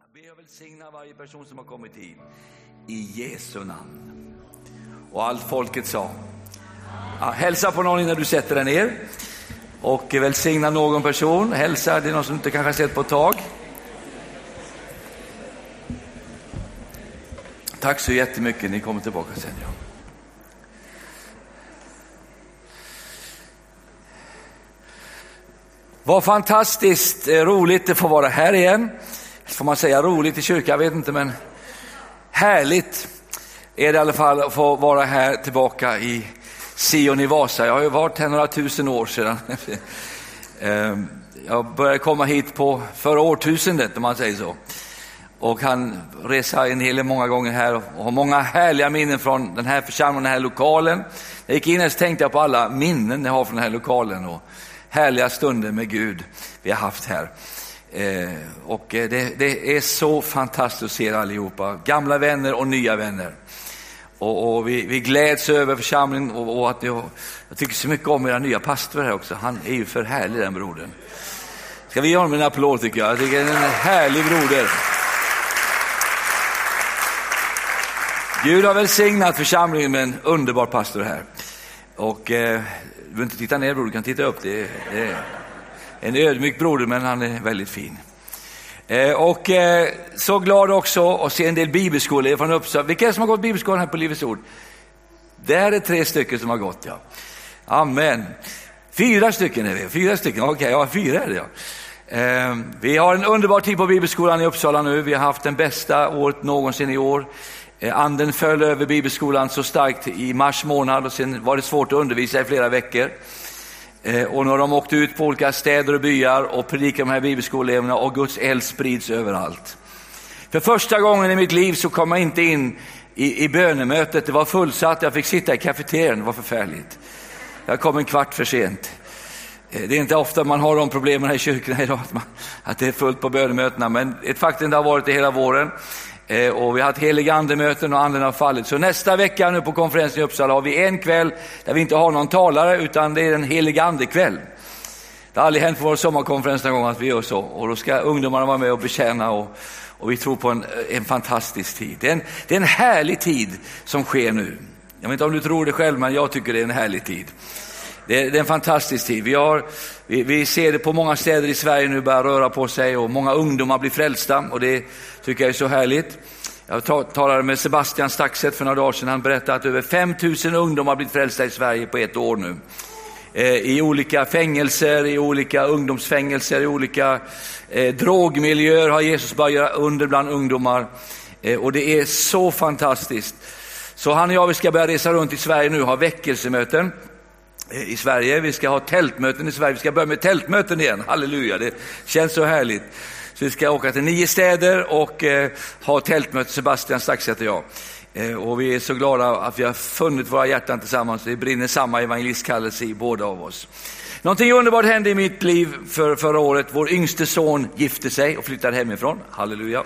Be och välsigna varje person som har kommit hit. I Jesu namn. Och allt folket sa. Ja, hälsa på någon innan du sätter dig ner. Och välsigna någon person. Hälsa, det är någon som inte kanske har sett på ett tag. Tack så jättemycket, ni kommer tillbaka sen. Ja. Vad fantastiskt roligt att få vara här igen. Får man säga roligt i kyrkan, jag vet inte, men härligt är det i alla fall att få vara här tillbaka i Sion i Vasa. Jag har ju varit här några tusen år sedan. Jag började komma hit på förra årtusendet, om man säger så. Och han reser en hel del många gånger här och har många härliga minnen från den här församlingen, den här lokalen. Jag gick in och tänkte jag på alla minnen jag har från den här lokalen och härliga stunder med Gud vi har haft här. Och det är så fantastiskt att se allihopa, gamla vänner och nya vänner. Och vi gläds över församlingen och att jag tycker så mycket om era nya pastor här också. Han är ju för härlig, den brodern. Ska vi ge honom en applåd, tycker jag. Jag tycker det är en härlig broder. Gud har välsignat församlingen med en underbar pastor här. Och du behöver inte titta ner, broder, du kan titta upp. Det är en ödmjuk broder, men han är väldigt fin. Och så glad också att se en del bibelskolor från Uppsala. Vilka är det som har gått bibelskolan här på Livets ord? Där är 3 stycken som har gått, ja. Amen. 4 stycken är vi. 4 stycken, okej, ja, 4 är det, ja. Vi har en underbar tid på bibelskolan i Uppsala nu. Vi har haft den bästa året någonsin i år. Anden föll över bibelskolan så starkt i mars månad och sen var det svårt att undervisa i flera veckor. Och när de åkte ut på olika städer och byar och predikade de här bibelskoleeleverna och Guds eld sprids överallt. För första gången i mitt liv så kom jag inte in i bönemötet. Det var fullsatt, jag fick sitta i kafeterian, det var förfärligt. Jag kom en kvart för sent. Det är inte ofta man har de problemen här i kyrkorna idag, att det är fullt på bönemötena, men ett faktum det har varit det hela våren. Och vi har haft heliga andemöten och anden har fallit. Så nästa vecka nu på konferensen i Uppsala har vi en kväll där vi inte har någon talare, utan det är en heliga andekväll. Det har aldrig hänt på vår sommarkonferens någon gång att vi gör så. Och då ska ungdomarna vara med och betjäna och vi tror på en fantastisk tid. Det är en härlig tid som sker nu. Jag vet inte om du tror det själv, men jag tycker det är en härlig tid. Det är en fantastisk tid. Vi ser det på många städer i Sverige nu börjar röra på sig och många ungdomar blir frälsta och det tycker jag är så härligt. Jag talade med Sebastian Staxet för några dagar sedan. Han berättade att över 5000 ungdomar har blivit frälsta i Sverige på 1 år nu. I olika fängelser, i olika ungdomsfängelser, i olika drogmiljöer har Jesus börjat göra under bland ungdomar. Och det är så fantastiskt. Så han och jag, vi ska börja resa runt i Sverige nu och ha väckelsemöten i Sverige. Vi ska ha tältmöten i Sverige. Vi ska börja med tältmöten igen. Halleluja, det känns så härligt. Så vi ska åka till 9 städer och ha tältmöte, Sebastian Staxet och jag. Och vi är så glada att vi har funnit våra hjärtan tillsammans. Det brinner samma evangelistkallelse i båda av oss. Någonting underbart hände i mitt liv förra året. Vår yngste son gifte sig och flyttade hemifrån. Halleluja.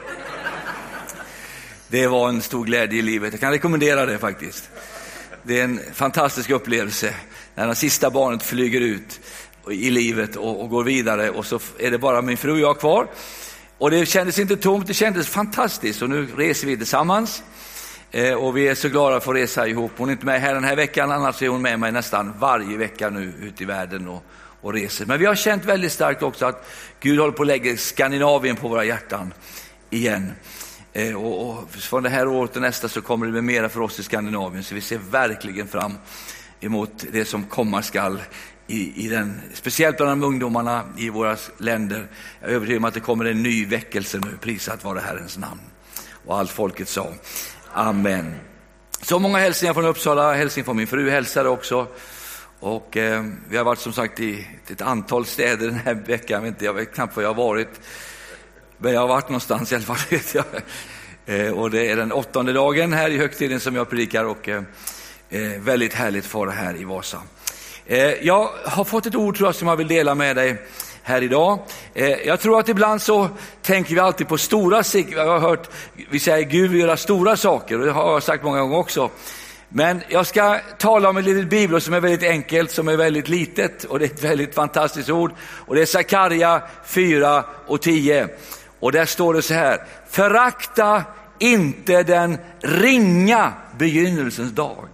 Det var en stor glädje i livet. Jag kan rekommendera det faktiskt. Det är en fantastisk upplevelse när det sista barnet flyger ut i livet och går vidare. Och så är det bara min fru och jag kvar. Och det kändes inte tomt, det kändes fantastiskt. Och nu reser vi tillsammans. Och vi är så glada att få resa ihop. Hon är inte med här den här veckan, annars är hon med mig nästan varje vecka nu ute i världen och reser. Men vi har känt väldigt starkt också att Gud håller på att lägga Skandinavien på våra hjärtan igen. Och från det här året och nästa så kommer det bli mera för oss i Skandinavien. Så vi ser verkligen fram emot det som komma skall i den, speciellt bland de ungdomarna i våra länder. Jag är övertygad om att det kommer en ny väckelse nu, prisat vare Herrens namn. Och allt folket sa amen. Så många hälsningar från Uppsala, hälsning från min fru hälsade också. Och vi har varit som sagt i ett antal städer den här veckan. Jag vet knappt var jag har varit. Men jag har varit någonstans i alla fall, vet jag. Och det är den 8:e dagen här i högtiden som jag predikar och väldigt härligt för det här i Vasa. Jag har fått ett ord tror jag som jag vill dela med dig här idag. Jag tror att ibland så tänker vi alltid på stora saker. Jag har hört, vi säger Gud vill göra stora saker och det har jag sagt många gånger också. Men jag ska tala om ett litet bibel som är väldigt enkelt, som är väldigt litet och det är ett väldigt fantastiskt ord. Och det är Sakarja 4:10. Och där står det så här: förakta inte den ringa begynnelsens dag.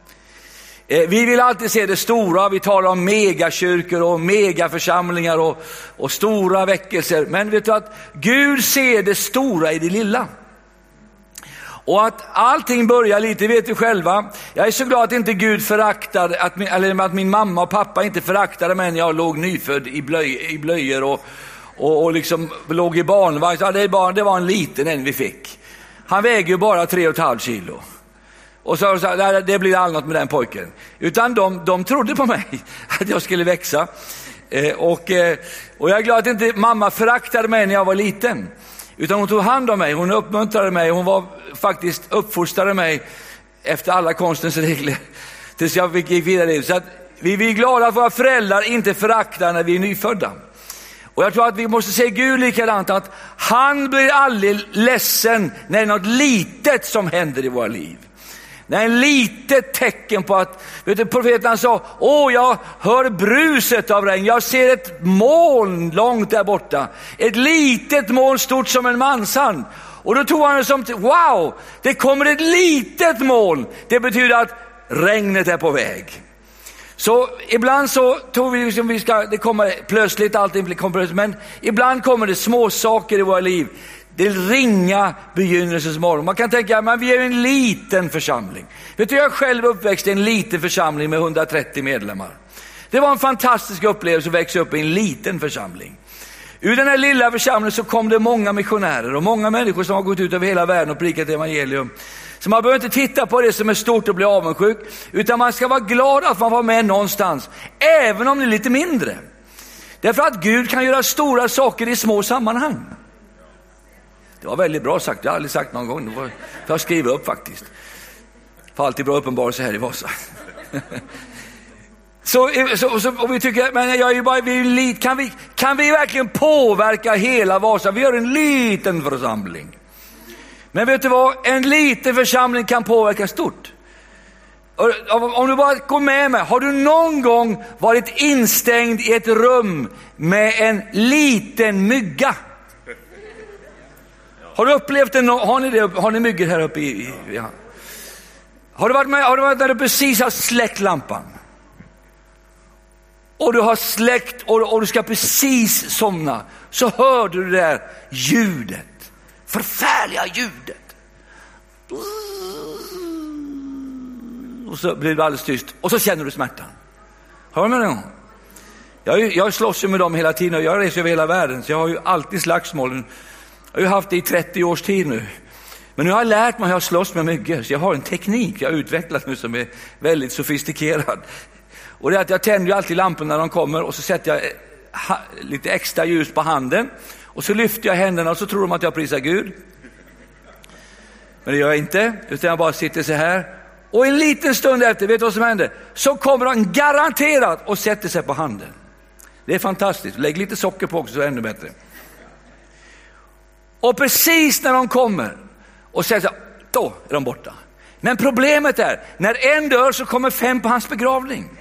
Vi vill alltid se det stora. Vi talar om megakyrkor och megaförsamlingar och stora väckelser. Men vet du att Gud ser det stora i det lilla. Och att allting börjar lite, vet du själva. Jag är så glad att inte Gud föraktar, att min mamma och pappa inte föraktade mig när jag låg nyfödd i blöjor och liksom låg i barnvagn. Ja, det var en liten en vi fick. Han väger ju bara 3,5 kilo. Och så det blir aldrig något med den pojken. Utan de trodde på mig att jag skulle växa. Och jag är glad att inte mamma föraktade mig när jag var liten. Utan hon tog hand om mig, hon uppmuntrade mig, hon var faktiskt uppfostrade mig efter alla konstens regler tills jag gick vidare. Så att vi är glada att våra föräldrar inte föraktar när vi är nyfödda. Och jag tror att vi måste se Gud likadant, att han blir aldrig ledsen när det är något litet som händer i våra liv. När en litet tecken på att, vet du, profeten sa, jag hör bruset av regn, jag ser ett moln långt där borta. Ett litet moln stort som en manshand. Och då tog han det som, wow, det kommer ett litet moln. Det betyder att regnet är på väg. Så ibland så tror vi liksom det kommer plötsligt, allting kommer plötsligt, men ibland kommer det små saker i våra liv. Det ringa begynnelsens morgon. Man kan tänka, men vi är en liten församling. Vet du, jag är själv uppväxt i en liten församling med 130 medlemmar. Det var en fantastisk upplevelse att växa upp i en liten församling. Ur den här lilla församlingen så kom det många missionärer och många människor som har gått ut över hela världen och predikat evangelium. Så man behöver inte titta på det som är stort och bli avundsjuk, utan man ska vara glad att man var med någonstans, även om det är lite mindre. Därför att Gud kan göra stora saker i små sammanhang. Det var väldigt bra sagt, jag har aldrig sagt någon gång. Det får jag skriva upp faktiskt. För alltid bra uppenbarelse här i Vasa. Och vi tycker, men jag är ju bara, kan vi verkligen påverka hela Vasa? Vi är en liten församling. Men vet du vad? En liten församling kan påverka stort. Om du bara går med mig, har du någon gång varit instängd i ett rum med en liten mygga? Har du upplevt det? Har ni myggor här uppe ja. Har du varit när du precis har släckt lampan? Och du har släckt och du ska precis somna. Så hör du det där ljudet. Förfärliga ljudet. Och så blir det alldeles tyst. Och så känner du smärtan. Har du med det? Jag slåss ju med dem hela tiden och jag reser över hela världen. Så jag har ju alltid slagsmål. Jag har ju haft det i 30 års tid nu. Men nu har jag lärt mig att slåss med myggor. Så jag har en teknik jag har utvecklat nu som är väldigt sofistikerad. Och det är att jag tänder ju alltid lamporna när de kommer. Och så sätter jag lite extra ljus på handen. Och så lyfter jag händerna och så tror de att jag prisar Gud. Men det gör jag inte. Utan jag bara sitter så här. Och en liten stund efter, vet du vad som händer? Så kommer de garanterat och sätter sig på handen. Det är fantastiskt. Lägg lite socker på också så är det ännu bättre. Och precis när de kommer och säger så, då är de borta. Men problemet är, när en dör så kommer 5 på hans begravning.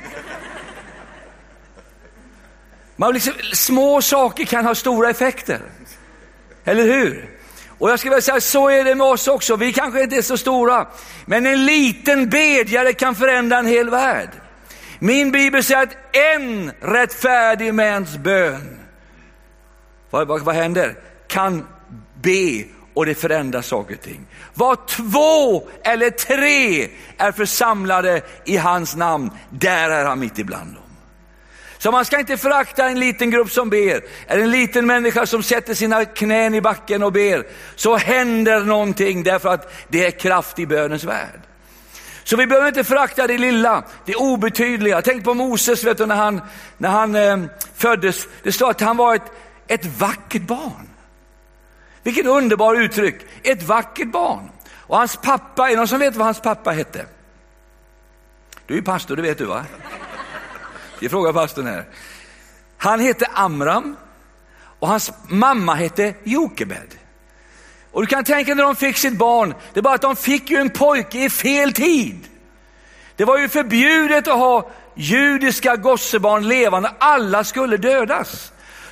Man liksom, små saker kan ha stora effekter. Eller hur? Och jag ska väl säga, så är det med oss också. Vi kanske inte är så stora. Men en liten bedjare kan förändra en hel värld. Min bibel säger att en rättfärdig mans bön. Vad händer? Kan be och det förändrar saker och ting. Var 2 eller 3 är församlade i hans namn, där är han mitt ibland dem. Så man ska inte förakta en liten grupp som ber. Eller en liten människa som sätter sina knän i backen och ber. Så händer någonting därför att det är kraft i bönens värld. Så vi behöver inte förakta det lilla, det obetydliga. Tänk på Moses, vet du, när han föddes. Det står att han var ett vackert barn. Vilket underbar uttryck. Ett vackert barn. Och hans pappa, är någon som vet vad hans pappa hette? Du är ju pastor, det vet du va? Jag frågar pastorn här. Han hette Amram och hans mamma hette Jokebed. Och du kan tänka när de fick sitt barn, det är bara att de fick ju en pojke i fel tid. Det var ju förbjudet att ha judiska gossebarn levande, alla skulle dödas.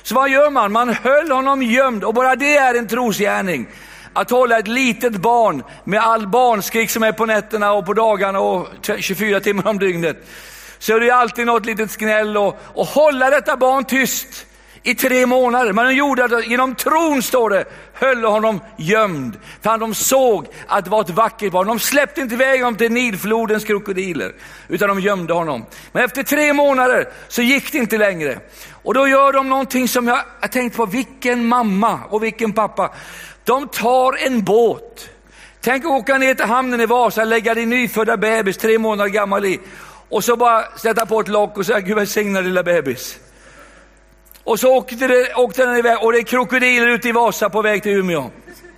Så vad gör man? Man höll honom gömd, och bara det är en trosgärning. Att hålla ett litet barn med all barnskrik som är på nätterna och på dagarna och 24 timmar om dygnet. Så är det alltid något litet sknäll, och hålla detta barn tyst i 3 månader. Man gjorde det genom tron, står det, höll honom gömd. För de såg att det var ett vackert barn. De släppte inte iväg honom till Nilflodens krokodiler, utan de gömde honom. Men efter 3 månader så gick det inte längre. Och då gör de någonting som jag tänkt på, vilken mamma och vilken pappa. De tar en båt. Tänk att åka ner till hamnen i Vasa, lägga din nyfödda bebis 3 månader gammal i, och så bara sätta på ett lock och säga, Gud välsigna lilla bebis. Och så åkte den iväg, och det är krokodiler ute i Vasa på väg till Umeå.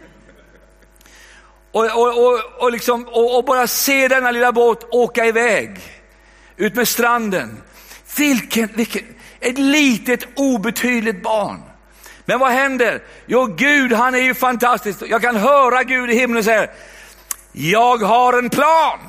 Och bara se denna lilla båt åka iväg ut med stranden. Vilken ett litet obetydligt barn. Men vad händer? Jo, Gud, han är ju fantastisk. Jag kan höra Gud i himlen säga, jag har en plan.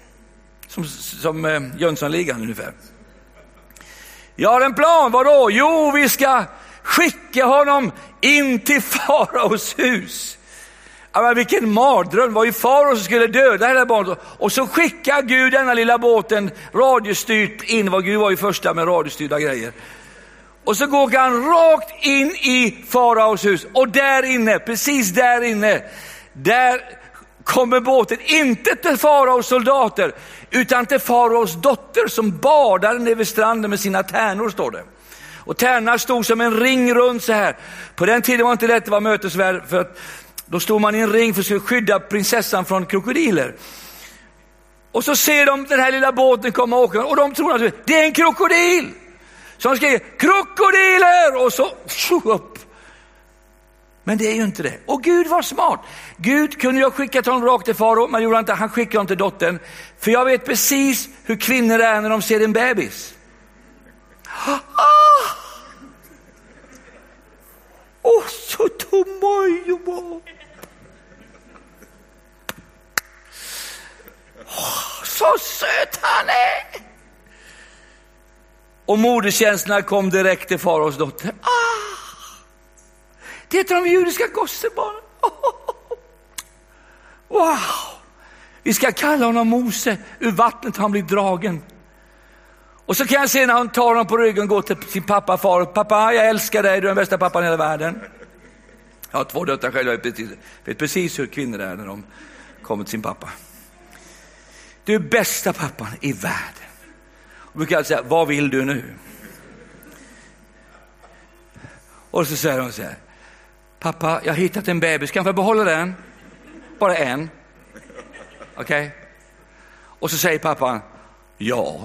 Som Jönssonligan ungefär. Jag har en plan, vadå? Jo, vi ska skicka honom in till faraos hus. Men vilken mardröm, var ju farao som skulle döda hela barnet. Och så skickar Gud denna lilla båten radiostyrt in, vad Gud var ju första med radiostyrda grejer. Och så går han rakt in i faraos hus, och där inne, precis där inne, där kommer båten inte till faraos soldater, utan till faraos dotter som badar nere vid stranden med sina tärnor, står det. Och tärnorna stod som en ring runt så här. På den tiden var det inte lätt att vara mötesvärd, för att då stod man i en ring för att skulle skydda prinsessan från krokodiler. Och så ser de den här lilla båten komma och åka, och de tror att det är en krokodil. Så de skriver, krokodiler! Och så upp. Men det är ju inte det. Och Gud var smart. Gud kunde ju skicka honom rakt till farao, men gjorde inte. Han skickade honom till dottern. För jag vet precis hur kvinnor är när de ser en bebis. Så tomma. Så söt han är. Och moderkänslorna kom direkt till faraos dotter. Det heter de judiska gossebarnen. Wow. Vi ska kalla honom Mose. Ur vattnet han blir dragen. Och så kan jag se när han tar honom på ryggen och går till sin pappa, farao. Pappa, jag älskar dig. Du är den bästa pappan i hela världen. Jag har 2 döttrar själv. Jag vet precis hur kvinnor är när de kommer till sin pappa. Du är bästa pappan i världen. Och brukar jag säga, vad vill du nu? Och så säger hon så här, pappa, jag har hittat en bebis, kan jag få behålla den? Bara en. Okej? Och så säger pappan, ja.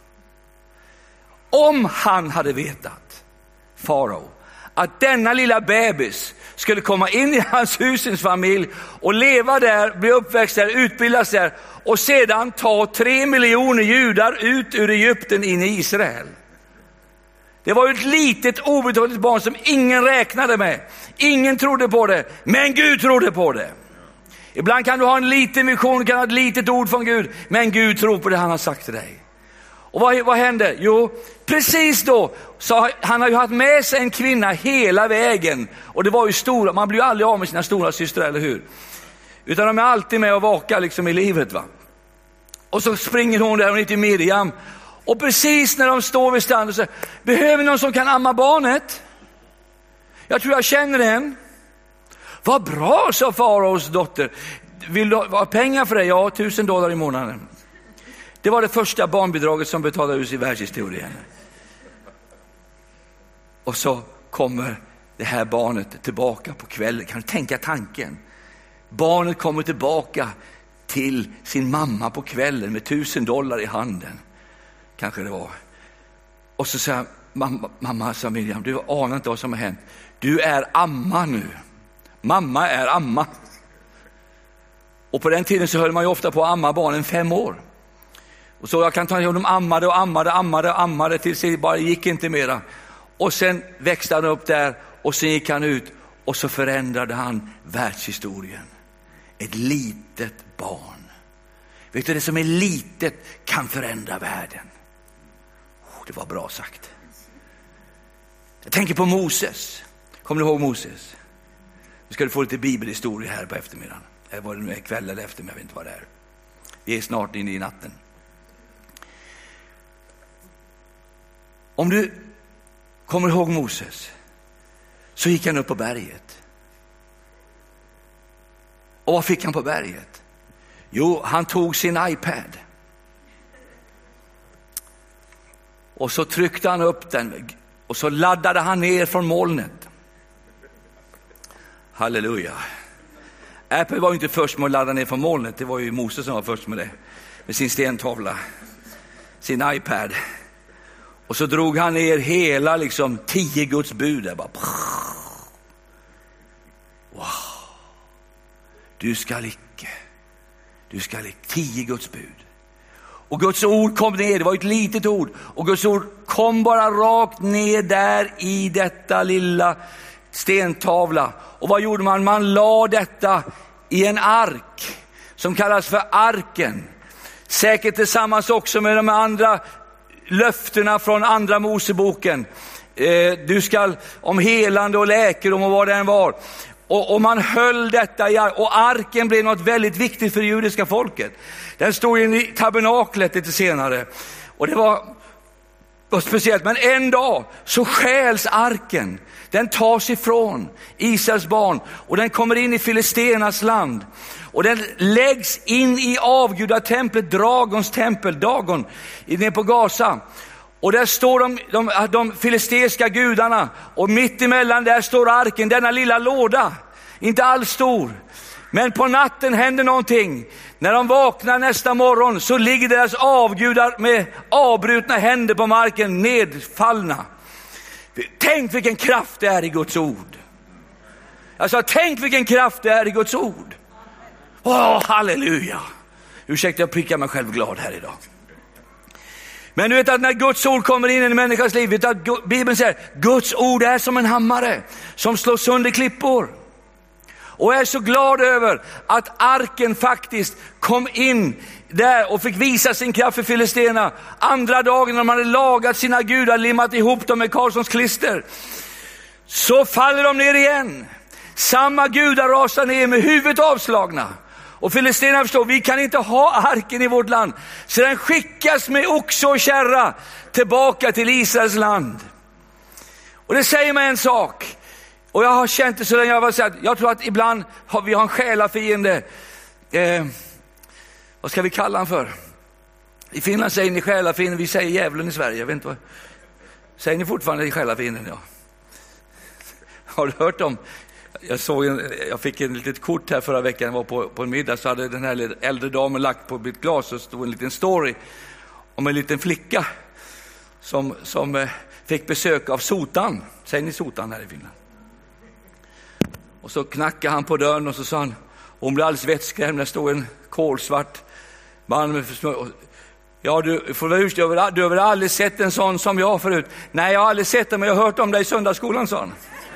Om han hade vetat, farao, att denna lilla bebis skulle komma in i hans husens familj och leva där, bli uppväxt där, utbildas där, och sedan ta 3 miljoner judar ut ur Egypten in i Israel. Det var ju ett litet obetydligt barn som ingen räknade med. Ingen trodde på det, men Gud trodde på det. Ibland kan du ha en liten vision, kan ha ett litet ord från Gud, men Gud tror på det han har sagt till dig. Och vad hände? Jo, precis då, så han har ju haft med sig en kvinna hela vägen. Och det var ju stora, man blir ju aldrig av med sina stora systrar, eller hur? Utan de är alltid med och vakar liksom i livet, va? Och så springer hon där, hon heter Miriam. Och precis när de står vid stranden så säger, behöver någon som kan amma barnet? Jag tror jag känner en. Vad bra, sa faraos dotter. Vill du ha pengar för det? Ja, $1000 i månaden. Det var det första barnbidraget som betalades i världshistorien. Och så kommer det här barnet tillbaka på kvällen. Kan du tänka tanken? Barnet kommer tillbaka till sin mamma på kvällen med $1000 i handen. Kanske det var. Och så säger mamma, sa Miriam, du anar inte vad som har hänt. Du är amma nu. Mamma är amma. Och på den tiden så höll man ju ofta på att amma barnen 5 år. Och så jag kan ta de ammade tills det bara gick inte mera. Och sen växte han upp där och sen gick han ut och så förändrade han världshistorien. Ett litet barn. Vet du, det som är litet kan förändra världen. Det var bra sagt. Jag tänker på Moses. Kommer du ihåg Moses? Nu ska du få lite bibelhistoria här på eftermiddagen. Eller var det nu är kväll eller eftermiddag, jag vet inte vad det är. Vi är snart inne i natten. Om du kommer ihåg Moses, så gick han upp på berget. Och vad fick han på berget? Jo, han tog sin iPad. Och så tryckte han upp den. Och så laddade han ner från molnet. Halleluja. Apple var ju inte först med att ladda ner från molnet. Det var ju Moses som var först med det. Med sin stentavla. Sin iPad. Och så drog han ner hela 10 Guds bud där bara. Wow. Du ska icke. 10 Guds bud. Och Guds ord kom ner, det var ett litet ord. Och Guds ord kom bara rakt ner där i detta lilla stentavla. Och vad gjorde man? Man la detta i en ark som kallas för arken. Säkert tillsammans också med de andra löftena från andra Moseboken. Du ska om helande och läkedom och vad det än var. Och man höll detta i arken. Och arken blev något väldigt viktigt för det judiska folket. Den stod i tabernaklet lite senare. Och det var speciellt. Men en dag så stjäls arken. Den tas ifrån Israels barn. Och den kommer in i Filistenas land. Och den läggs in i avgudatemplet, Dragons tempel, Dagon, nere på Gaza. Och där står de filisteiska gudarna. Och mitt emellan där står arken, denna lilla låda. Inte alls stor. Men på natten händer någonting. När de vaknar nästa morgon så ligger deras avgudar med avbrutna händer på marken, nedfallna. Tänk vilken kraft det är i Guds ord. Alltså tänk vilken kraft det är i Guds ord. Halleluja. Ursäkta, jag prickar mig själv glad här idag. Men du vet att när Guds ord kommer in i en människas liv, vet att Bibeln säger Guds ord är som en hammare som slår sönder klippor. Och jag är så glad över att arken faktiskt kom in där och fick visa sin kraft för filisterna. Andra dagen när de hade lagat sina gudar, limmat ihop dem med Karlssons klister, så faller de ner igen. Samma gudar rasar ner med huvudet avslagna. Och filisterna förstår, vi kan inte ha arken i vårt land. Så den skickas med oxe och kärra tillbaka till Israels land. Och det säger mig en sak. Och jag har känt det så länge jag var sagt. Jag tror att ibland har vi en själafiende. Vad ska vi kalla han för? I Finland säger ni själafienden, vi säger djävulen i Sverige. Jag vet inte vad. Säger ni fortfarande själafienden? Ja. Har du hört om? Jag fick en litet kort här förra veckan. Jag var på en middag, så hade den här äldre damen lagt på mitt glas och stod en liten story om en liten flicka som fick besök av sotan. Säger ni sotan här i Finland? Och så knackade han på dörren och så sa han, hon blev alldeles vettskrämd. Där stod en kolsvart man med ja, du får väl ursäkta, du har väl aldrig sett en sån som jag förut? Nej, jag har aldrig sett det, men jag har hört om dig i söndagsskolan, sa han.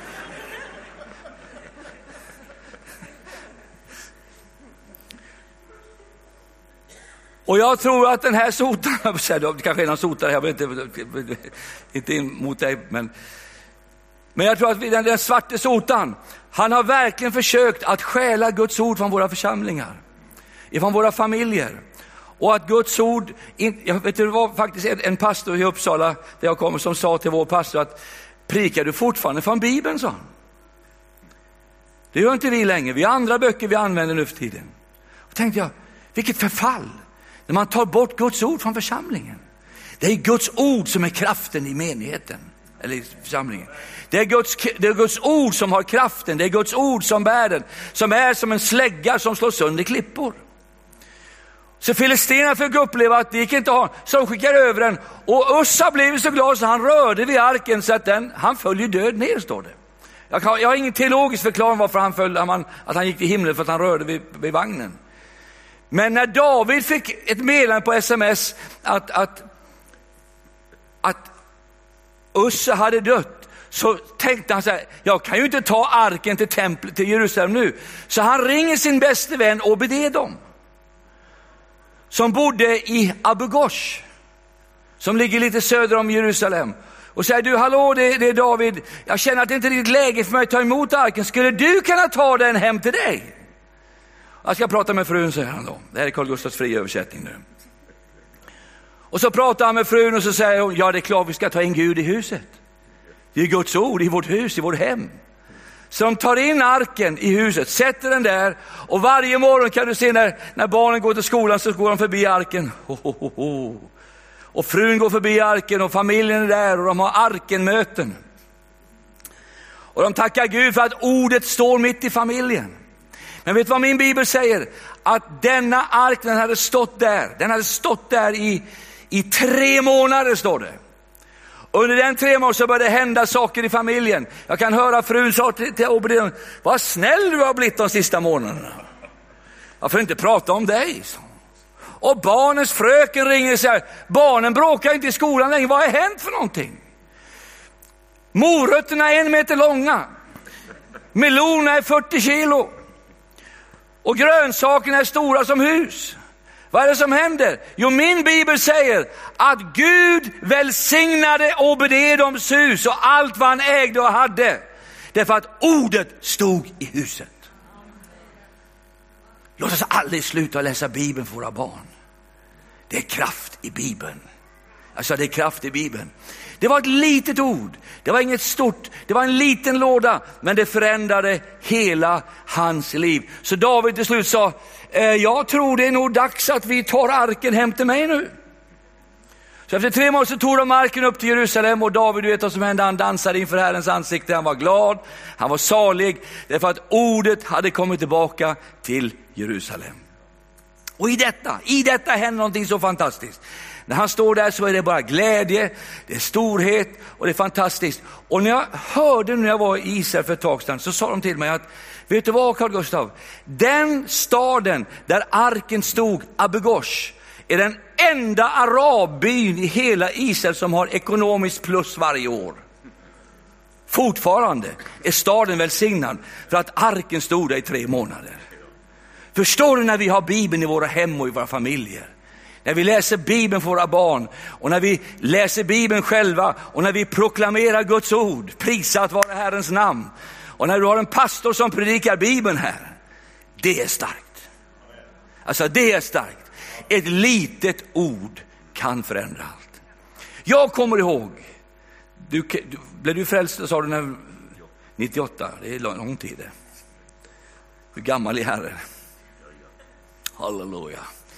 Och jag tror att den här sotan, det kanske är någon sotare, jag vet inte emot dig, men jag tror att den svarte sotan, han har verkligen försökt att stjäla Guds ord från våra församlingar, ifrån våra familjer. Och att Guds ord, jag vet, det var faktiskt en pastor i Uppsala där jag kommer som sa till vår pastor att prikar du fortfarande från Bibeln, sa han. Det gör inte vi längre, vi har andra böcker vi använder nu för tiden. Och tänkte jag, vilket förfall när man tar bort Guds ord från församlingen. Det är Guds ord som är kraften i menigheten eller i församlingen. Det är Guds ord som har kraften, det är Guds ord som bär den, som är som en slägga som slår sönder klippor. Så filisterna fick uppleva att det gick inte att ha, så de skickade över den. Och Ussa blev så glad så han rörde vid arken så att han föll ju död ner, står det. Jag har ingen teologisk förklaring varför han föll, att han gick till himlen, för att han rörde vid vagnen. Men när David fick ett meddelande på sms att Ussa hade dött, så tänkte han så här, jag kan ju inte ta arken till templet till Jerusalem nu. Så han ringer sin bäste vän Obed-Edom, som bodde i Abu Ghosh, som ligger lite söder om Jerusalem. och säger: du, hallå, det är David. Jag känner att det inte är riktigt läge för mig att ta emot arken. Skulle du kunna ta den hem till dig? Jag ska prata med frun, säger han då. Det här är Carl Gustafs fria översättning nu. Och så pratar han med frun och så säger hon: ja, det är klart vi ska ta in Gud i huset. Det är Guds ord i vårt hus, i vårt hem. Så de tar in arken i huset, sätter den där, och varje morgon kan du se när barnen går till skolan så går de förbi arken. Och frun går förbi arken och familjen är där och de har arkenmöten. Och de tackar Gud för att ordet står mitt i familjen. Men vet du vad min bibel säger? Att denna ark, den hade stått där i 3 månader, står det. Under den 3 månader så började det hända saker i familjen. Jag kan höra frun sa till Obadiah: vad snäll du har blivit de sista månaderna. Jag får inte prata om dig. Och barnens fröken ringer och säger: barnen bråkar inte i skolan längre. Vad har hänt för någonting? Morötterna är 1 meter långa. Melonerna är 40 kilo. Och grönsakerna är stora som hus. Vad är det som händer? Jo, min bibel säger att Gud välsignade Obededoms hus och allt vad han ägde och hade. Därför att ordet stod i huset. Låt oss aldrig sluta läsa Bibeln för våra barn. Det är kraft i Bibeln. Alltså, det är kraft i Bibeln. Det var ett litet ord. Det var inget stort. Det var en liten låda. Men det förändrade hela hans liv. Så David till slut sa: jag tror det är nog dags att vi tar arken hem till mig nu. Så efter 3 månader så tog de arken upp till Jerusalem. Och David, du vet vad som hände. Han dansade inför Herrens ansikte. Han var glad. Han var salig. Därför att ordet hade kommit tillbaka till Jerusalem. Och i detta händer någonting så fantastiskt. När han står där så är det bara glädje, det är storhet och det är fantastiskt. Och när jag hörde, när jag var i Israel för ett tag sedan, så sa de till mig att: vet du vad, Carl Gustav? Den staden där arken stod, Abu Ghosh, är den enda arabbyn i hela Israel som har ekonomiskt plus varje år. Fortfarande är staden välsignad för att arken stod där i 3 månader. Förstår du, när vi har Bibeln i våra hem och i våra familjer? När vi läser Bibeln för våra barn och när vi läser Bibeln själva och när vi proklamerar Guds ord, prisat vara Herrens namn, och när du har en pastor som predikar Bibeln här, det är starkt. Alltså, det är starkt. Ett litet ord kan förändra allt. Jag kommer ihåg, blev du frälst, sa du, när 98? Det är lång tid det. Hur gammal är Herren? Halleluja.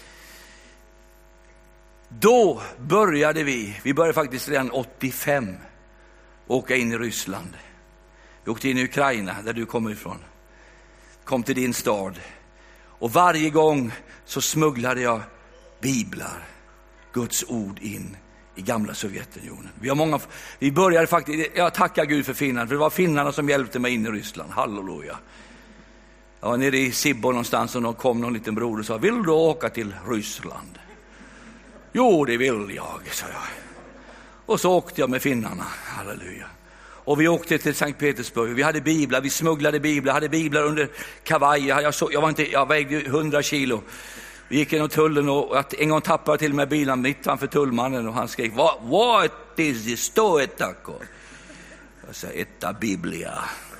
Då började vi började faktiskt redan 85 åka in i Ryssland. Vi åkte in i Ukraina, där du kommer ifrån. Kom till din stad. Och varje gång så smugglade jag biblar, Guds ord, in i gamla Sovjetunionen. Vi började faktiskt, jag tackar Gud för Finland, för det var finnarna som hjälpte mig in i Ryssland. Halleluja. Jag var nere i Sibbo någonstans och då kom någon liten bror och sa: vill du åka till Ryssland? Jo, det vill jag, sa jag. Och så åkte jag med finnarna, halleluja. Och vi åkte till Sankt Petersburg. Vi hade biblar, vi smugglade biblar, hade biblar under kavaj. Jag vägde 100 kilo. Vi gick genom tullen och en gång tappade jag till med bilen mitt framför tullmannen och han skrek: What is this stoetako? Jag sa: etta biblia.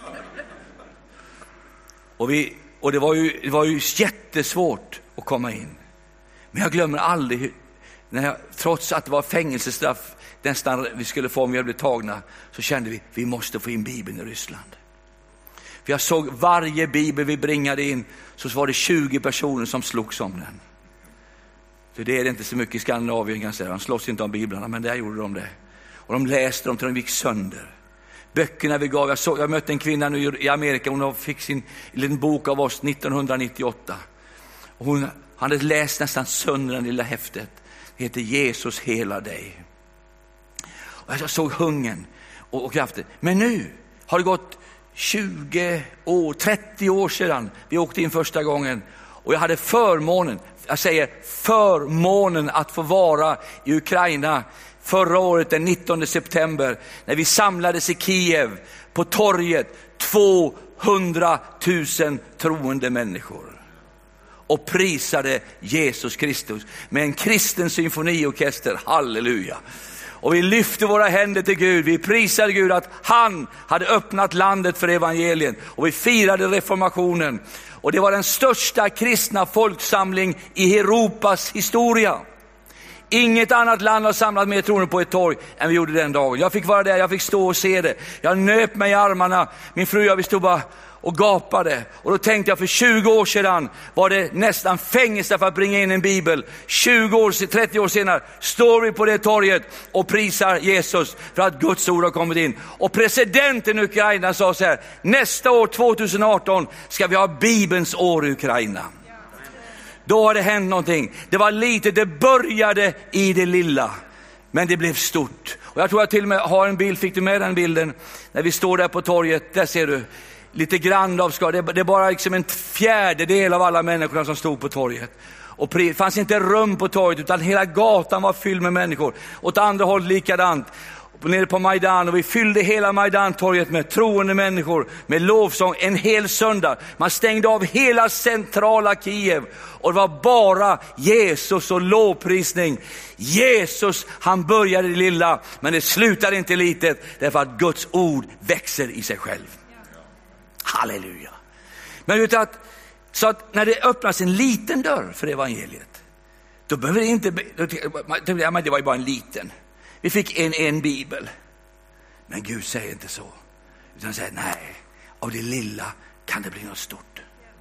Och det var ju jättesvårt att komma in. Men jag glömmer aldrig trots att det var fängelsestraff nästan vi skulle få om vi blev tagna, så kände vi måste få in Bibeln i Ryssland. För jag såg varje bibel vi bringade in, så var det 20 personer som slogs om den. För det är inte så mycket i Skandinavien, kan jag säga. De slåss inte om biblarna, men där gjorde de det. Och de läste dem till de gick sönder. Böckerna vi gav, jag mötte en kvinna nu i Amerika, hon fick sin liten bok av oss 1998. Och hon hade läst nästan sönder den lilla häftet. Det heter Jesus hela dig. Och jag såg hungern och kraften. Men nu har det gått 20 år, 30 år sedan vi åkte in första gången. Och jag hade förmånen att få vara i Ukraina förra året den 19 september. När vi samlades i Kiev på torget, 200 000 troende människor. Och prisade Jesus Kristus med en kristen symfoniorkester, halleluja. Och vi lyfte våra händer till Gud. Vi prisade Gud att han hade öppnat landet för evangelien. Och vi firade reformationen. Och det var den största kristna folksamling i Europas historia. Inget annat land har samlat mer troende på ett torg än vi gjorde den dagen. Jag fick vara där, jag fick stå och se det. Jag nöp mig i armarna. Min fru och jag, vi stod bara och gapade. Och då tänkte jag, för 20 år sedan var det nästan fängelse för att bringa in en bibel. 30 år senare står vi på det torget och prisar Jesus för att Guds ord har kommit in. Och presidenten i Ukraina sa så här: nästa år 2018 ska vi ha Bibelns år i Ukraina. Då har det hänt någonting. Det var lite, det började i det lilla, men det blev stort. Och jag tror jag till och med har en bild, fick du med den bilden? När vi står där på torget, där ser du lite grann av skar. Det är bara liksom en fjärdedel av alla människorna som stod på torget. Och det fanns inte rum på torget, utan hela gatan var fylld med människor. Åt andra håll likadant. Nere på Majdan, och vi fyllde hela Majdan-torget med troende människor, med lovsång en hel söndag. Man stängde av hela centrala Kiev och det var bara Jesus och lovprisning. Jesus, han började det lilla, men det slutade inte litet, därför att Guds ord växer i sig själv. Halleluja. Men vet du att, så att när det öppnas en liten dörr för evangeliet, då behöver det inte, det var ju bara en liten. Vi fick en bibel. Men Gud säger inte så. Utan han säger, nej, av det lilla kan det bli något stort.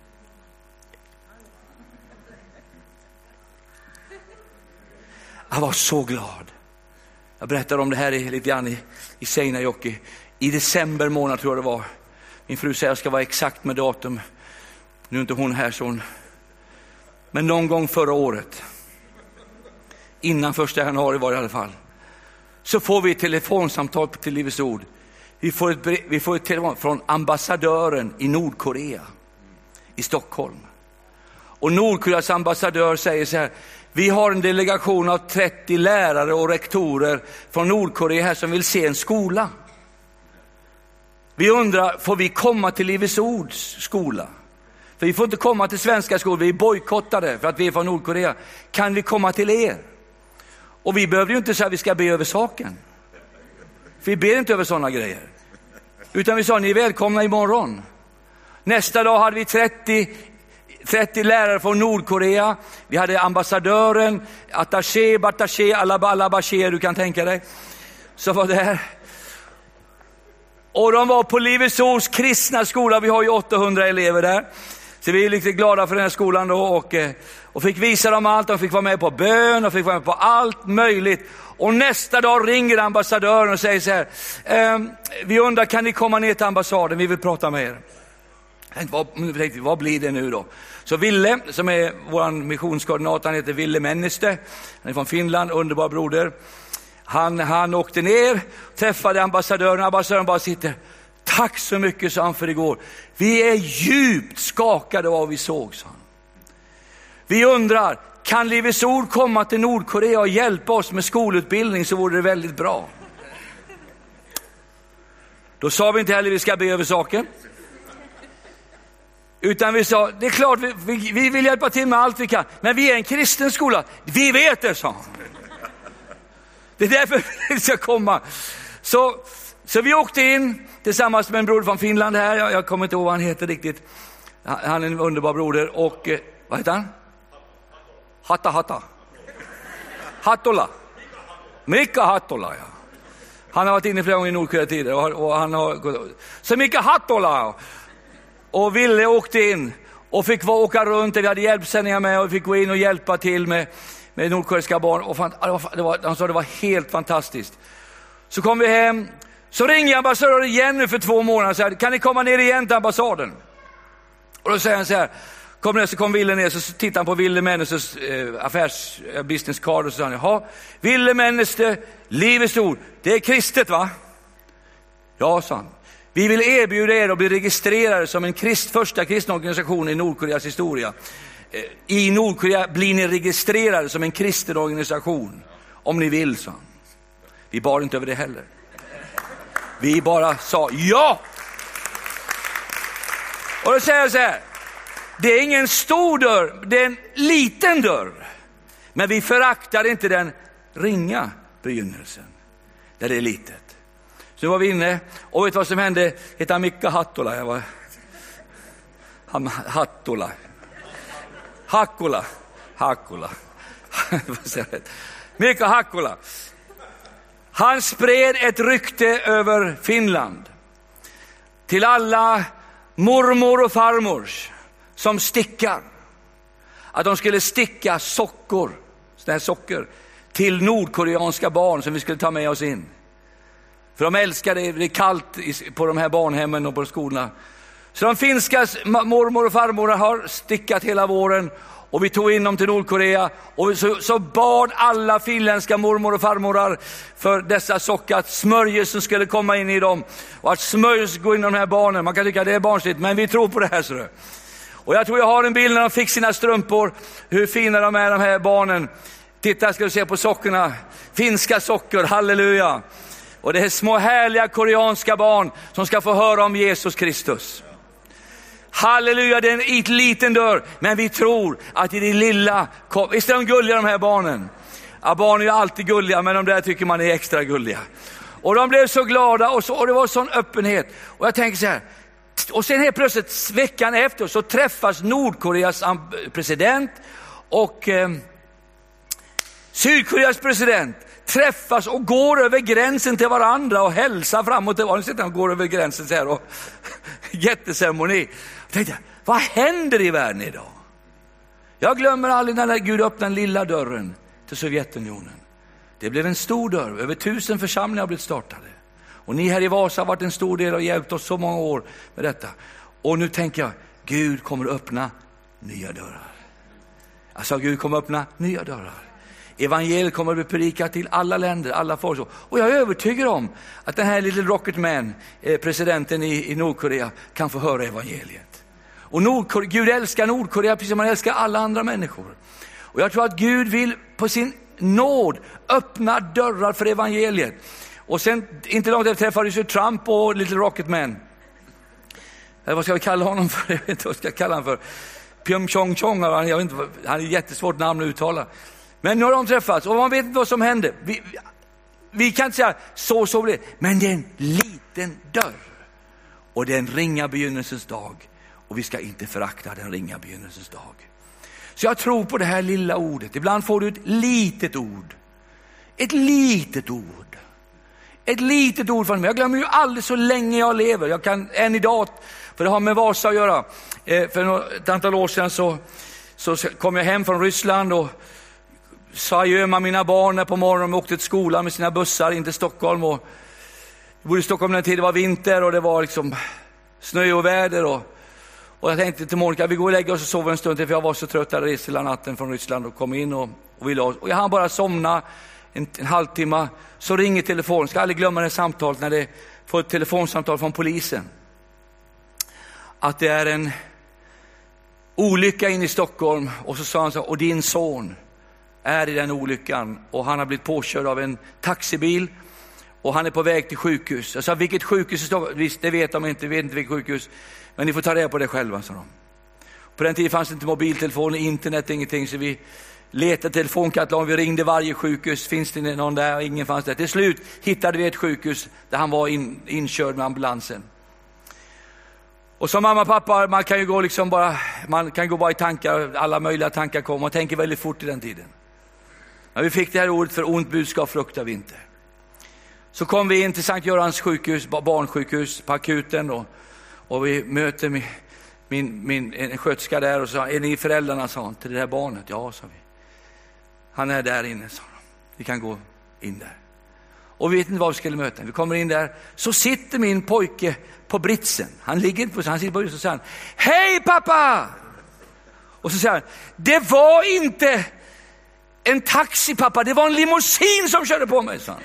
Jag var så glad. Jag berättade om det här lite grann i Seinäjoki. I december månad tror jag det var. Min fru säger att jag ska vara exakt med datum. Nu är inte hon här, så hon. Men någon gång förra året. Innan 1 januari var det i alla fall. Så får vi ett telefonsamtal till Livets ord. Vi får ett telefon från ambassadören i Nordkorea, i Stockholm. Och Nordkoreas ambassadör säger så här: vi har en delegation av 30 lärare och rektorer från Nordkorea här som vill se en skola. Vi undrar, får vi komma till Livets ords skola? För vi får inte komma till svenska skolor, vi är bojkottade för att vi är från Nordkorea. Kan vi komma till er? Och vi behöver ju inte säga att vi ska be över saken. För vi ber inte över sådana grejer. Utan vi sa, ni är välkomna imorgon. Nästa dag hade vi 30 lärare från Nordkorea. Vi hade ambassadören, attaché, bataché, alla baché, du kan tänka dig. Så var det här. Och de var på Livets ords kristna skola. Vi har ju 800 elever där. Så vi är lite glada för den här skolan då, och fick visa dem allt. De fick vara med på bön och fick vara med på allt möjligt. Och nästa dag ringer ambassadören och säger så här: vi undrar, kan ni komma ner till ambassaden? Vi vill prata med er. Vad blir det nu då? Så Ville, som är vår missionskoordinator, han heter Ville Männiste. Han är från Finland, underbar broder. Han åkte ner, träffade ambassadören. Ambassadören bara sitter. Tack så mycket, sa han, för igår. Vi är djupt skakade av vad vi såg, sa han. Vi undrar, kan Livets ord komma till Nordkorea och hjälpa oss med skolutbildning, så vore det väldigt bra. Då sa vi inte heller vi ska be över saken. Utan vi sa, det är klart vi vill hjälpa till med allt vi kan. Men vi är en kristen skola. Vi vet det, sa han. Det är därför vi ska komma. Så vi åkte in tillsammans med en broder från Finland här. Jag kommer inte ihåg vad han heter riktigt. Han är en underbar broder. Och vad heter han? Hattola. Mika Hattola, ja. Han har varit inne flera gånger i Nordkorea tidigare. Och han har så Mika Hattola. Och Ville åkte in och fick åka runt. Vi hade hjälpsändningar med och fick gå in och hjälpa till med nordkoreanska barn. Och han sa det var helt fantastiskt. Så kom vi hem. Så ringer ambassadören igen nu för 2 månader och säger, kan ni komma ner igen till ambassaden? Och då säger han så här, kom Ville ner, så tittar han på Ville Männestes business card och så säger han, jaha, Ville Männeste, Livets ord, det är kristet, va? Ja, sa han. Vi vill erbjuda er att bli registrerade som en första kristna organisation i Nordkoreas historia. I Nordkorea blir ni registrerade som en kristen organisation, om ni vill, sa han. Vi bar inte över det heller. Vi bara sa ja. Och då säger jag så här, det är ingen stor dörr, det är en liten dörr. Men vi föraktar inte den ringa begynnelsen. där det är litet. Så var vi inne och vet vad som hände? Heter Mika Hattola. Jag var Hattola. Hakkola. Mika Hakkola. Han spred ett rykte över Finland till alla mormor och farmors som stickar. Att de skulle sticka socker till nordkoreanska barn som vi skulle ta med oss in. För de älskar det är kallt på de här barnhemmen och på skolorna. Så de finska mormor och farmor har stickat hela våren. Och vi tog in dem till Nordkorea och så bad alla finländska mormor och farmorar för dessa socker att smörjelsen skulle komma in i dem. Och att smörjelsen går in i de här barnen. Man kan tycka att det är barnsligt, men vi tror på det här. Så. Och jag tror jag har en bild när de fick sina strumpor. Hur fina de är, de här barnen. Titta, ska du se på sockerna. Finska socker, halleluja. Och det är små härliga koreanska barn som ska få höra om Jesus Kristus. Halleluja, det är en liten dörr. Men vi tror att i det lilla... Visst är de gulliga de här barnen? Ja, barn är ju alltid gulliga, men de där tycker man är extra gulliga. Och de blev så glada och det var sån öppenhet. Och jag tänker så här... Och sen helt plötsligt veckan efter så träffas Nordkoreas president och Sydkoreas president. Träffas och går över gränsen till varandra och hälsar framåt. De går över gränsen så här och jätteceremoni. Jag tänkte, vad händer i världen idag? Jag glömmer aldrig när Gud öppnade den lilla dörren till Sovjetunionen. Det blev en stor dörr. Över 1000 församlingar har blivit startade. Och ni här i Vasa har varit en stor del och hjälpt oss så många år med detta. Och nu tänker jag, Gud kommer att öppna nya dörrar. Alltså Gud kommer att öppna nya dörrar. Evangeliet kommer att bli predikat till alla länder, alla folk. Och jag är övertygad om att den här lille Rocketman, presidenten i Nordkorea, kan få höra evangeliet. Och Gud älskar Nordkorea precis som han älskar alla andra människor. Och jag tror att Gud vill på sin nåd öppna dörrar för evangeliet. Och sen, inte långt efter träffades ju Trump och Little Rocketman. Eller vad ska vi kalla honom för? Jag vet inte vad ska jag kalla honom för. Pyeongchang, jag vet inte, han är jättesvårt namn att uttala. Men nu har de träffats och man vet inte vad som hände. Vi kan inte säga så blir det. Men det är en liten dörr. Och det är en ringa begynnelsens dag. Och vi ska inte förakta den ringa begynnelsens dag. Så jag tror på det här lilla ordet. Ibland får du ett litet ord. Ett litet ord. Ett litet ord från mig. Jag glömmer ju aldrig så länge jag lever. Jag kan än idag, för det har med Vasa att göra. För ett antal år sedan så kom jag hem från Ryssland och sa med mina barn på morgonen och åkte till skolan med sina bussar in till Stockholm. Och jag bodde i Stockholm när det var vinter och det var liksom snö och väder. Och jag tänkte till Monica, vi går och lägger oss och sover en stund till, för jag var så trött att resa hela natten från Ryssland och kom in och ville oss. Och jag hann bara somna en halvtimme, så ringer telefonen. Ska aldrig glömma det samtalet när det får ett telefonsamtal från polisen. Att det är en olycka in i Stockholm. Och så sa han så, och din son är i den olyckan och han har blivit påkörd av en taxibil och han är på väg till sjukhus. Jag sa, vilket sjukhus i Stockholm? Visst, det vet de inte, vet inte vilket sjukhus, men ni får ta reda på det själva, sa de. På den tiden fanns det inte mobiltelefon, internet, ingenting, så vi letade telefonkatalogen, vi ringde varje sjukhus, finns det någon där? Ingen fanns där. Till slut hittade vi ett sjukhus där han var inkörd med ambulansen. Och som mamma och pappa, man kan gå bara i tankar, alla möjliga tankar kommer, man tänker väldigt fort i den tiden. När vi fick det här ordet för ont budskap fruktar vi inte. Så kom vi in till Sankt Görans sjukhus, barnsjukhus, på akuten och vi möter en sköterska där och sa, är ni föräldrarna, sa hon, till det här barnet? Ja, sa vi. Han är där inne, sa de. Vi kan gå in där. Och vi vet inte vad vi skulle möta. Vi kommer in där, så sitter min pojke på britsen. Han ligger inte på, han sitter på britsen och säger, hej pappa! Och så säger han, det var inte en taxi pappa, det var en limousin som körde på mig, sa han.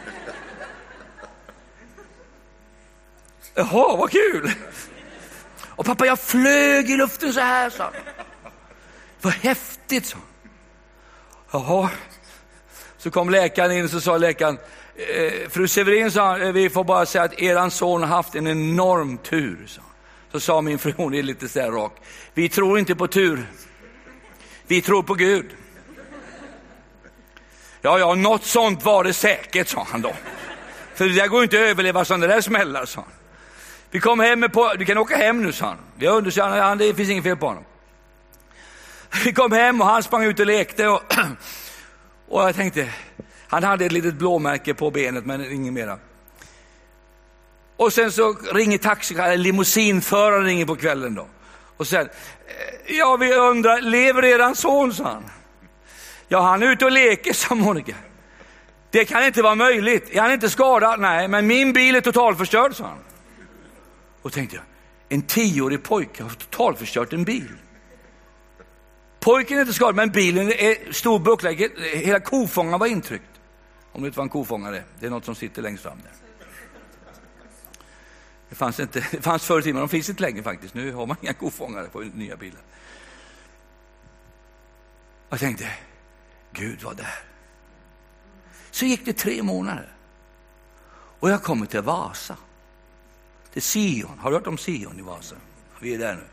Jaha, vad kul. Och pappa, jag flög i luften så här, sa han. Vad häftigt, sa han. Jaha. Så kom läkaren in och så sa läkaren, fru Severin, sa, vi får bara säga att eran son har haft en enorm tur, sa. Så sa min fru, hon är lite så här rak, vi tror inte på tur, vi tror på Gud. Ja, något sånt var det säkert, sa han då. För det går inte att överleva sådana där smällar, sa han. Vi kom hem du kan åka hem nu, sa han. Vi har undersökt, det finns inget fel på honom. Vi kom hem och han sprang ut och lekte och jag tänkte, han hade ett litet blåmärke på benet men ingen mera. Och sen så ringer taxi, limousinföraren ringer på kvällen då. Och sen, ja vi undrar, lever eran son, sa han. Ja, han är ute och leker, sa Monica. Det kan inte vara möjligt. Är han inte skadad? Nej, men min bil är totalförstörd, sa han. Och tänkte jag, en 10-årig pojke har totalförstört en bil. Pojken är inte skadad, men bilen är stor buckla. Hela kofångaren var intryckt. Om det inte var en kofångare, det är något som sitter längst fram där. Det fanns förr i tiden, men de finns inte längre faktiskt. Nu har man inga kofångare på nya bilar. Jag tänkte, Gud var där. Så gick det 3 månader. Och jag kommer till Vasa. Till Sion. Har du hört om Sion i Vasa? Vi är där nu.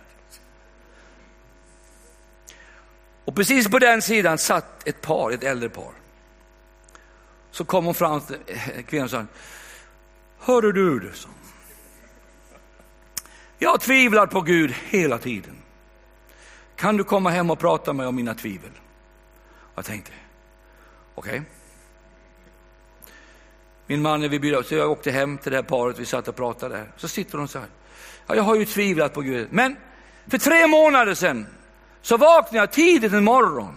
Och precis på den sidan satt ett äldre par. Så kom hon fram till kvinnan och sa, hörde du det, så? Jag tvivlar på Gud hela tiden. Kan du komma hem och prata med mig om mina tvivel? Jag tänkte, okej. Min man är vid byrån, så jag åkte hem till det här paret, vi satt och pratade där. Så sitter de så här, ja, jag har ju tvivlat på Gud. Men för 3 månader sedan så vaknade jag tidigt en morgon.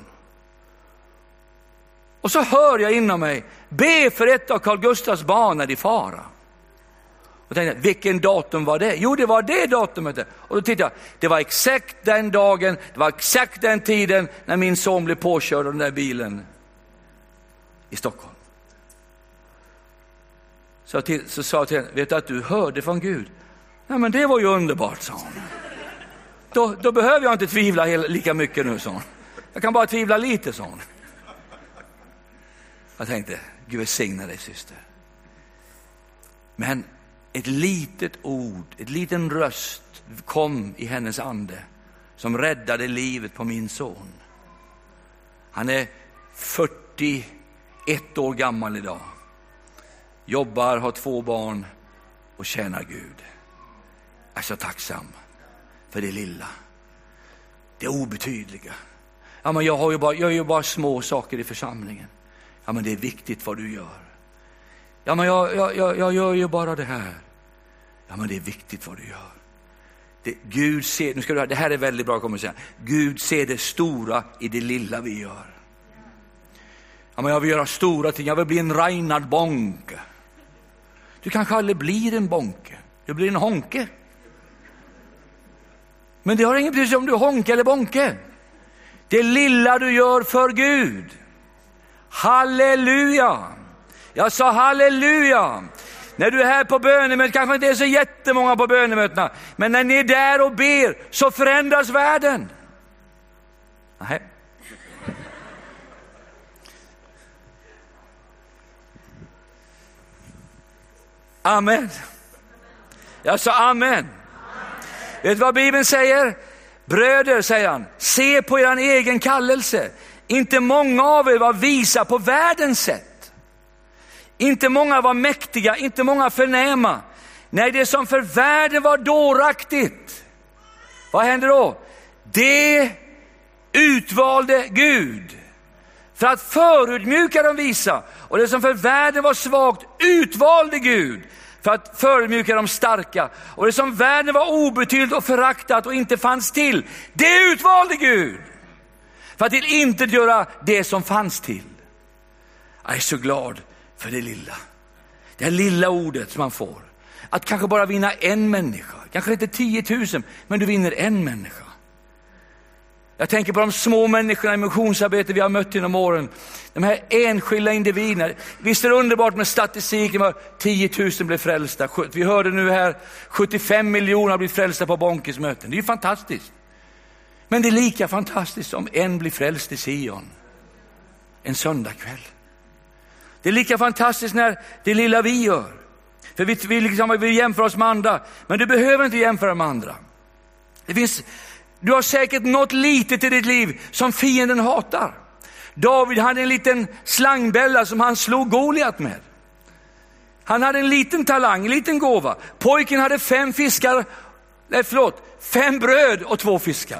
Och så hör jag inom mig, be för ett av Carl Gustavs barn när de fara. Och tänkte, vilken datum var det? Jo, det var det datumet. Och då tittade jag, det var exakt den dagen, det var exakt den tiden när min son blev påkörd av den där bilen i Stockholm. Så sa jag till henne, vet du att du hörde från Gud? Nej, men det var ju underbart, sa hon. Då behöver jag inte tvivla lika mycket nu, sa hon. Jag kan bara tvivla lite, sa hon. Jag tänkte, Gud välsigna dig, syster. Men ett litet ord, ett liten röst kom i hennes ande som räddade livet på min son. Han är 41 år gammal idag. Jobbar, har 2 barn och tjänar Gud. Jag är så tacksam för det lilla. Det obetydliga. Ja, men jag gör ju bara små saker i församlingen. Ja, men det är viktigt vad du gör. Ja, men jag gör ju bara det här. Ja, men det är viktigt vad du gör. Gud ser, nu ska du höra, det här är väldigt bra, kommer jag säga. Gud ser det stora i det lilla vi gör. Ja, men jag vill göra stora ting. Jag vill bli en Reinhard Bonke. Du kanske aldrig blir en bonke. Du blir en honke. Men det har ingen betydelse om du är honke eller bonke. Det lilla du gör för Gud. Halleluja. Jag sa halleluja. När du är här på bönemöten, kanske inte är så jättemånga på bönemötena, men när ni är där och ber så förändras världen. Nej. Amen. Jag sa amen. Vet du vad Bibeln säger? Bröder, säger han, se på er egen kallelse. Inte många av er var visa på världens sätt. Inte många var mäktiga, inte många förnäma. Nej, det som för världen var dåraktigt. Vad händer då? Det utvalde Gud för att förutmjuka dem visa. Och det som för världen var svagt utvalde Gud för att förutmjuka dem starka. Och det som världen var obetydligt och föraktat och inte fanns till, det utvalde Gud för att inte göra det som fanns till. Jag är så glad för det lilla. Det här lilla ordet som man får. Att kanske bara vinna en människa. Kanske inte 10 000, men du vinner en människa. Jag tänker på de små människorna i missionsarbete vi har mött genom åren. De här enskilda individerna. Visst är det underbart med statistiken. 10 000 blev frälsta. Vi hörde nu här 75 miljoner har blivit frälsta på Bonkes möten. Det är ju fantastiskt. Men det är lika fantastiskt som en blir frälst i Sion. En söndagkväll. Det är lika fantastiskt när det lilla vi gör. För vi jämför oss med andra. Men du behöver inte jämföra med andra. Du har säkert något litet i ditt liv som fienden hatar. David hade en liten slangbälla som han slog Goliat med. Han hade en liten talang, en liten gåva. Pojken hade 5 bröd och 2 fiskar.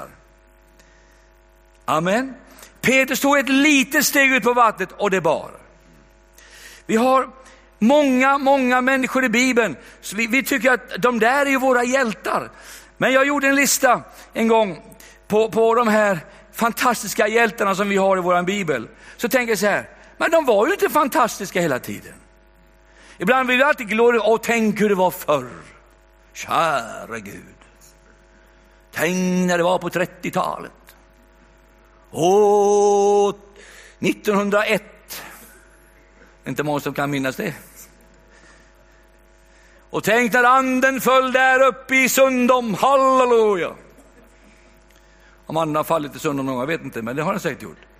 Amen. Petrus tog ett litet steg ut på vattnet och det bar. Vi har många människor i Bibeln. Så vi tycker att de där är ju våra hjältar. Men jag gjorde en lista en gång på de här fantastiska hjältarna som vi har i våran Bibel. Så tänker jag så här, men de var ju inte fantastiska hela tiden. Ibland vill vi alltid glorifiera, tänk hur det var förr. Kära Gud. Tänk när det var på 30-talet. 1901. Inte många som kan minnas det. Och tänk när anden föll där uppe i Sundom. Halleluja. Om anden har fallit i Sundom, jag vet inte, men det har den säkert gjort.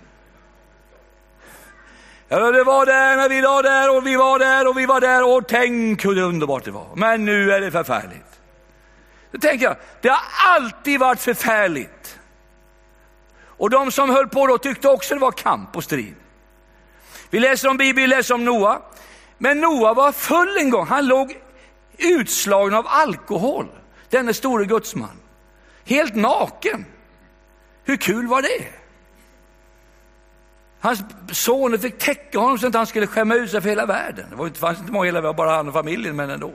Ja, det var där när vi var där och vi var där och vi var där och tänk hur underbart det var. Men nu är det förfärligt. Då tänker jag, det har alltid varit förfärligt. Och de som höll på då tyckte också det var kamp och strid. Vi läser om Bibeln, vi läser om Noa. Men Noa var full en gång. Han låg utslagen av alkohol. Denne store gudsman. Helt naken. Hur kul var det? Hans son fick täcka honom så att han skulle skämma ut sig för hela världen. Det fanns inte många hela världen, bara han och familjen, men ändå.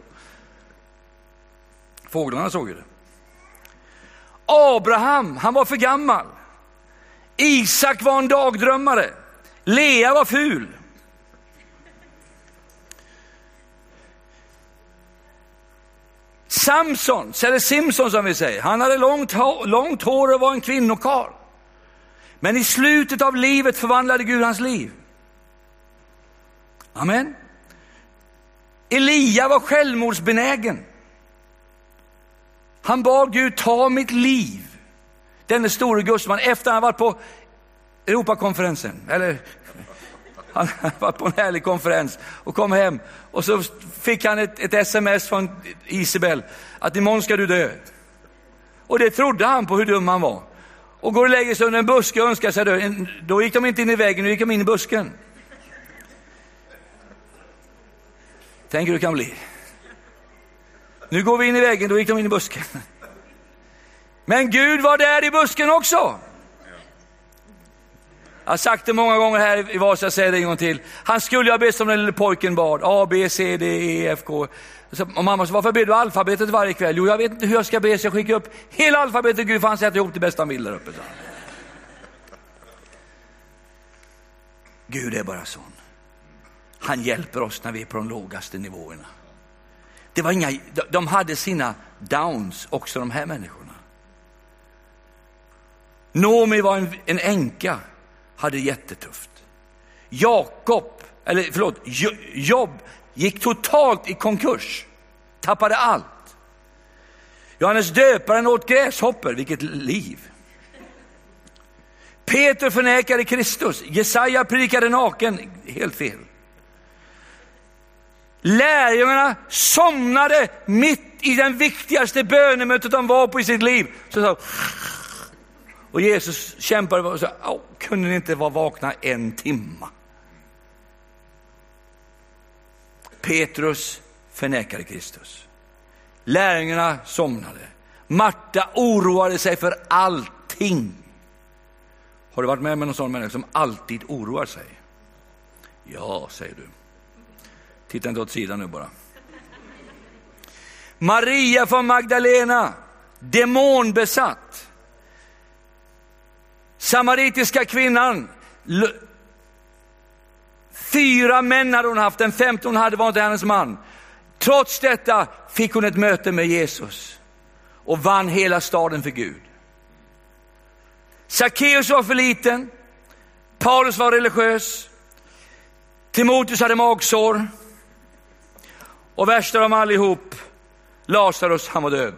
Fåglarna såg ju det. Abraham, han var för gammal. Isak var en dagdrömmare. Lea var ful. Samson, eller Simpson som vi säger, han hade långt hår och var en kvinnokarl. Men i slutet av livet förvandlade Gud hans liv. Amen. Elia var självmordsbenägen. Han bad Gud ta mitt liv. Denne store gudsman, efter han varit på Europakonferensen, eller han var på en härlig konferens och kom hem och så fick han ett sms från Isabel att imorgon ska du dö. Och det trodde han på hur dum han var. Och går och lägger sig under en buske och önskar sig dö. Då gick de inte in i väggen, då gick de in i busken. Tänk hur det kan bli. Nu går vi in i väggen, då gick de in i busken. Men Gud var där i busken också. Jag har sagt det många gånger här i Vasa, jag säger det en gång till. Han skulle ha bett som den lille pojken bad. A, B, C, D, E, F, K. Och mamma sa, varför ber du alfabetet varje kväll? Jo, jag vet inte hur jag ska be, så jag skickar upp hela alfabetet till Gud, för han sätter ihop det bästa han vill där uppe. Gud är bara sån. Han hjälper oss när vi är på de lågaste nivåerna. Det var de hade sina downs också, de här människorna. Nomi var en änka, hade jättetufft. Jobb gick totalt i konkurs. Tappade allt. Johannes döparen åt gräshoppor, vilket liv. Peter förnekade Kristus. Jesaja predikade naken, helt fel. Lärjungarna somnade mitt i den viktigaste bönemötet de var på i sitt liv. Och Jesus kämpade och sa, kunde ni inte vara vakna en timma? Petrus förnekade Kristus. Lärjungarna somnade. Marta oroade sig för allting. Har du varit med någon sån människa som alltid oroar sig? Ja, säger du. Titta inte åt sidan nu bara. Maria från Magdalena, demonbesatt. Samaritiska kvinnan, 4 män hade hon haft, den 5:e hon hade var inte hennes man. Trots detta fick hon ett möte med Jesus och vann hela staden för Gud. Zacchaeus var för liten, Paulus var religiös, Timoteus hade magsår och värst av dem allihop, Lazarus, han var död.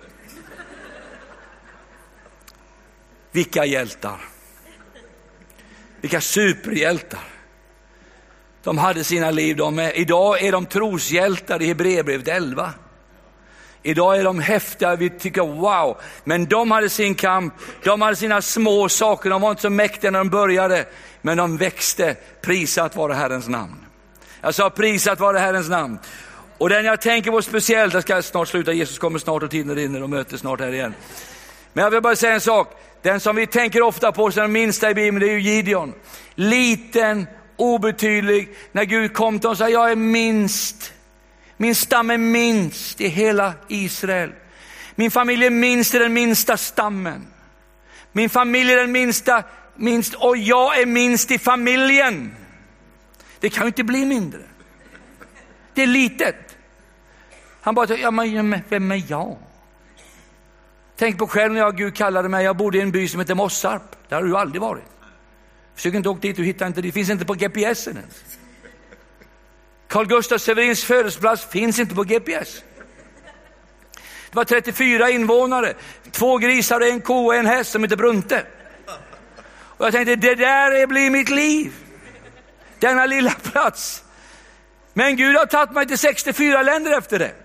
Vilka hjältar. Vilka superhjältar. De hade sina liv. Idag är de troshjältar i Hebreerbrevet 11. Idag är de häftiga, vi tycker wow. Men de hade sin kamp, de hade sina små saker. De var inte så mäktiga när de började, men de växte. Prisat vare Herrens namn. Jag sa prisat vare Herrens namn. Och den jag tänker på speciellt, jag ska snart sluta, Jesus kommer snart och tiden rinner och möter snart här igen. Men jag vill bara säga en sak. Den som vi tänker ofta på som den minsta i Bibeln, det är ju Gideon. Liten, obetydlig. När Gud kom till oss och sa, jag är minst. Min stam är minst i hela Israel. Min familj är minst i den minsta stammen. Min familj är den minst och jag är minst i familjen. Det kan ju inte bli mindre. Det är litet. Han bara, ja, men vem är jag? Tänk på själv när Gud kallade mig. Jag bodde i en by som heter Mossarp. Där har du aldrig varit. Försök inte åka dit, du hittar inte det. Det finns inte på GPSen ens. Carl Gustaf Severins födelseplats finns inte på GPS. Det var 34 invånare. 2 grisar, 1 ko och 1 häst som heter Brunte. Och jag tänkte, det där blir mitt liv. Denna lilla plats. Men Gud har tagit mig till 64 länder efter det.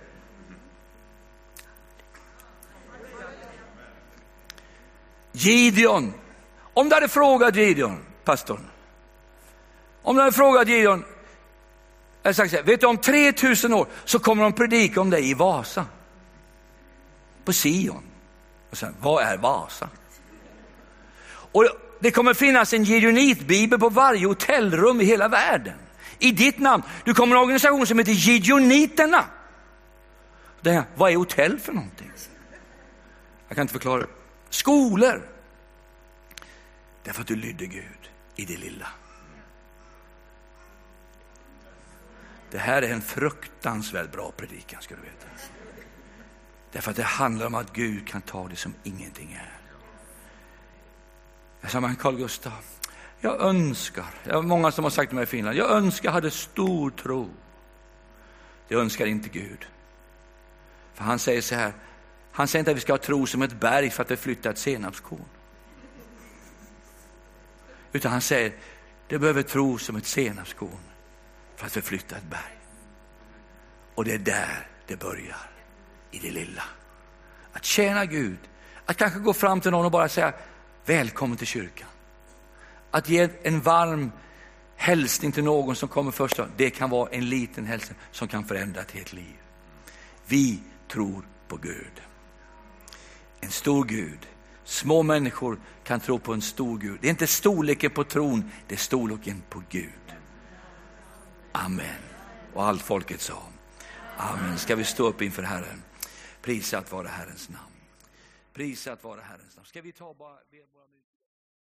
Gideon. Om du hade frågat Gideon, pastorn. Om du hade frågat Gideon. Jag sagt så här, vet du, om 3000 år så kommer de predika om dig i Vasa. På Sion. Och sen, vad är Vasa? Och det kommer finnas en Gideonitbibel på varje hotellrum i hela världen. I ditt namn. Du kommer en organisation som heter Gideoniterna. Vad är hotell för någonting? Jag kan inte förklara. Skolor. Därför att du lydde Gud i det lilla. Det här är en fruktansvärt bra predikan, ska du veta. Därför att det handlar om att Gud kan ta det som ingenting är. Jag sa, men Carl Gustaf, jag önskar, många som har sagt till mig i Finland, jag önskar jag hade stor tro. Det önskar inte Gud. För han säger så här, han säger inte att vi ska ha tro som ett berg för att vi flyttar ett senapskorn. Utan han säger, det behöver tro som ett senapskorn för att förflytta ett berg. Och det är där det börjar, i det lilla. Att tjäna Gud, att kanske gå fram till någon och bara säga, välkommen till kyrkan. Att ge en varm hälsning till någon som kommer först. Det kan vara en liten hälsning som kan förändra ett helt liv. Vi tror på Gud. En stor Gud. Små människor kan tro på en stor Gud. Det är inte storleken på tron, det är storleken på Gud. Amen. Och allt folket sa amen. Ska vi stå upp inför Herren? Prisat vare Herrens namn. Prisat vare Herrens namn. Ska vi ta bara...